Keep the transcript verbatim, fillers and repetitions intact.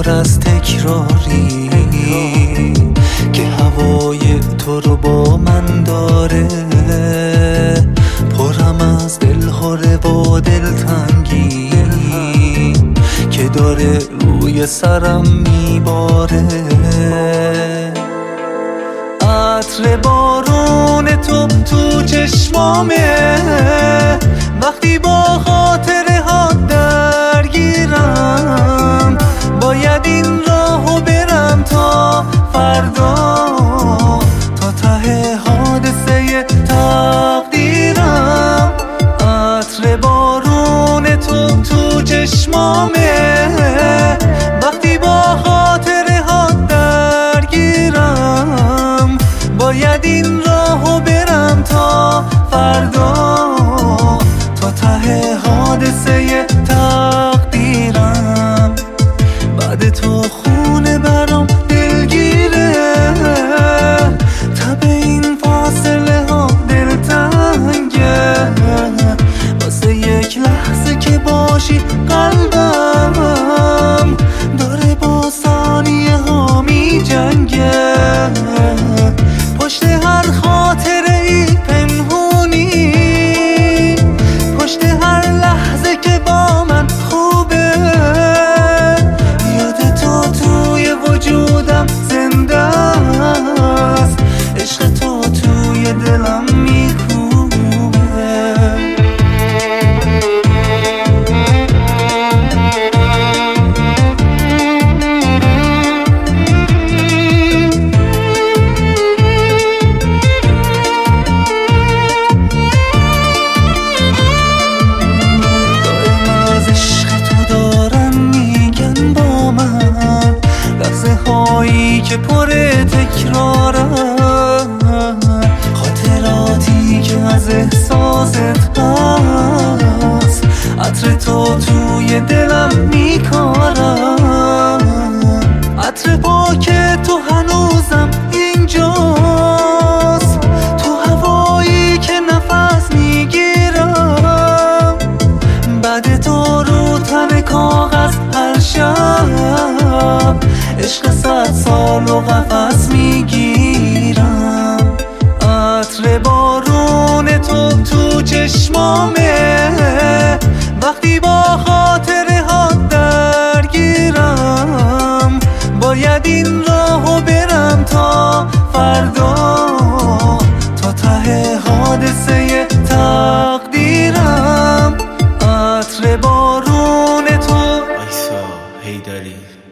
پر از تکراری که هوای تو رو با من داره، پرم از دلهوره و دلتنگی که داره روی سرم میباره. عطر بارون تو تو چشمامه، وقتی با خاطره ها درگیرم باید این راهو برم تا فردا، تا ته حادثه تقدیرم. عطر بارون تو تو چشمامه، وقتی با خاطره ها درگیرم باید این راهو برم تا فردا، تا ته حادثه تقدیرم. بعد تو خونه برام دلگیره، تب این فاصله ها دلتنگه، واسه یک لحظه که باشی قلبم داره با ثانیه ها می جنگه. پشت هر خاطره ای پنهونی، پشت هر لحظه که با من خوبه، یاد تو توی وجودم زنده است، عشق تو توی دلم میکوبه. که پر تکرارم، خاطراتی که از احساست هست، عطر تو توی دلم میکارم. عطر پاک تو هنوزم اینجاست، تو هوایی که نفس میگیرم، بعد تو رو تن کاغذ هر شب، عشق صد سال و قفس میگیرم. عطر بارون تو تو چشمامه، وقتی با خاطره ها درگیرم باید این راهو برم تا فردا، تا ته حادثه تقدیرم. عطر بارون تو آیسا هیدری